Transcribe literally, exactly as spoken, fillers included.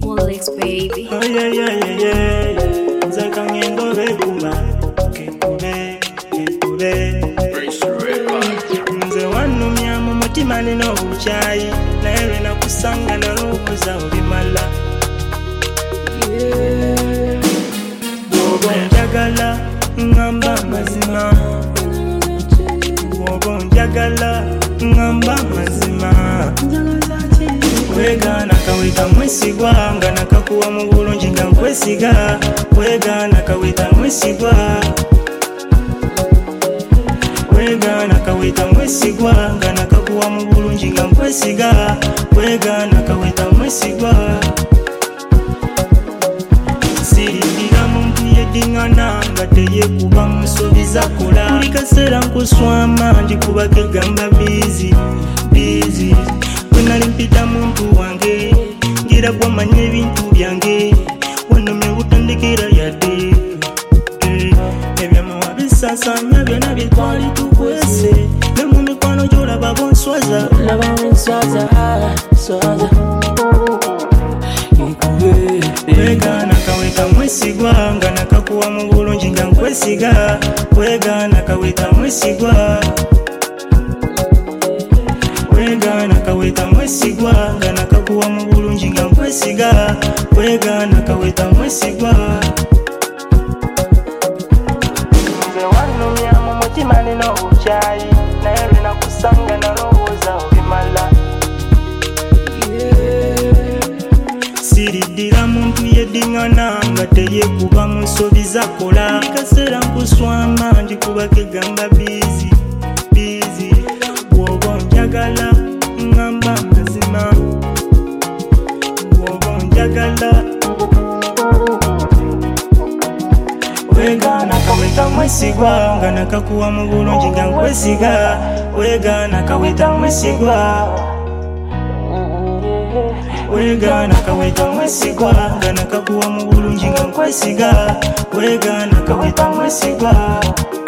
Wolex baby. Oh yeah yeah yeah yeah. Nzaka ngendo bekuba kekube kekube. Nze wanumya mu mutima nino buchayi naye na kusanga na roho za obimala. Wobo njagala ngamba mazima. Wobo njagala ngamba mazima. Wegana kawita mwesigwa nga nakakuwa mu bulungi nga nkwesiga. Wegana kawita mwesigwa. Wegana kawita mwesigwa nga nakakuwa mu bulungi nga nkwesiga. Wegana kawita mwesigwa. Sirindira muntu yedingana nga teyekuba musubiza kola. Buli kaseera nkuswama ndikuba kegamba busy busy. Nali mpita muntu wange ngira gwamanya ebintu byange wanomye butandikira yadde ebyama wabisasanya byonna bitwali tukwese ne mu mikwano gy'olaba bonswaza wegana kaweta mwesigwa nga nakakuwa mu bulungi nga nkwesiga. Wegana kaweta mwesigwa. Wegana kaweta mwesigwa nga nakakuwa mu bulungi nga nkwesiga. Wegana kaweta mwesigwa. Nze wanumya mu mutima nino buchayi naye lwena kusanga nalowooza obimala. Siriddira muntu yedingana nga teyekuba mu nsobi zakola. Kaseera nkuswama ndikuba kegamba busy busy. Wobo njagala ngamba mazima. Wobo njagala. Wegana kaweta mwesigwa nga nakakuwa mu bulungi nga nkwesiga. Wegana kaweta mwesigwa. Wegana kaweta mwesigwa nga nakakuwa mu bulungi nga nkwesiga. Wegana kaweta mwesigwa.